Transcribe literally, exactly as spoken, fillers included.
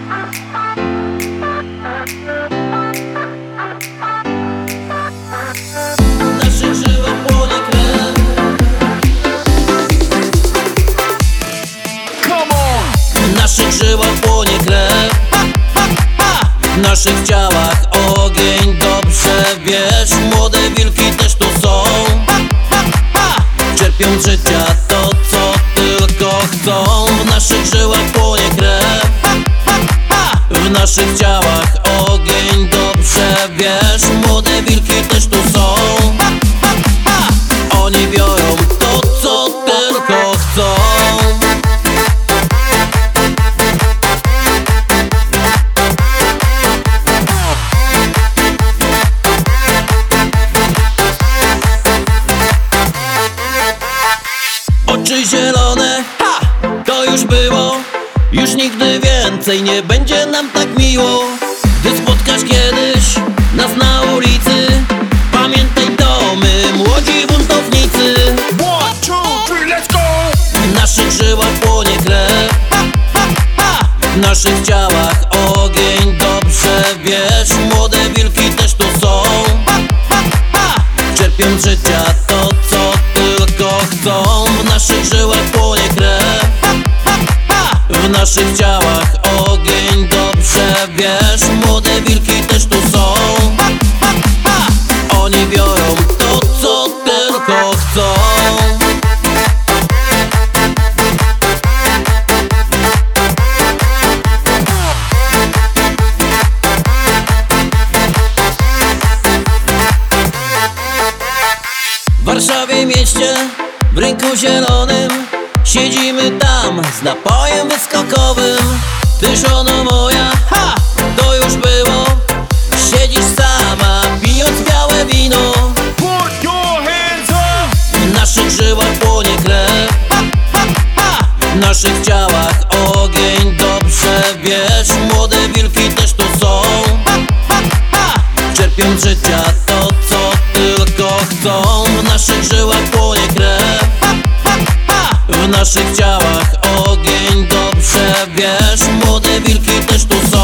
naszych żyłach płonie krew. W naszych żyłach płonie krew. W naszych ciałach ogień, dobrze wiesz. Młode wilki też tu są. Czerpią z życia to, co tylko chcą. W naszych żyłach płonie krew. W naszych ciałach ogień, dobrze wiesz. Młode wilki też tu są. Oni biorą to, co tylko chcą. Oczy zielone, ha! To już było. Już nigdy więcej nie będzie nam tak miło. Gdy spotkasz kiedyś nas na ulicy, pamiętaj, to my, młodzi buntownicy. One, two, three, let's go! W naszych żyłach płonie krew. W naszych ciałach ogień, dobrze wiesz. Młode wilki też tu są. Czerpią z życia to, co tylko chcą. W naszych żyłach płonie krew. W naszych ciałach ogień, dobrze wiesz. Młode wilki też tu są. Oni biorą to, co tylko chcą. W Warszawie mieście, w rynku zielonym, siedzimy tam z napojem wyskokowym. Ty, żono moja, ha! To już było. Siedzisz sama, pijąc białe wino. Put your hands up! W naszych żyłach płonie krew. W naszych ciałach ogień, dobrze wiesz. Młode wilki też tu są. Czerpią z życia to, co tylko chcą. W naszych żyłach płonie krew. W naszych ciałach ogień, dobrze wiesz. Młode wilki też tu są.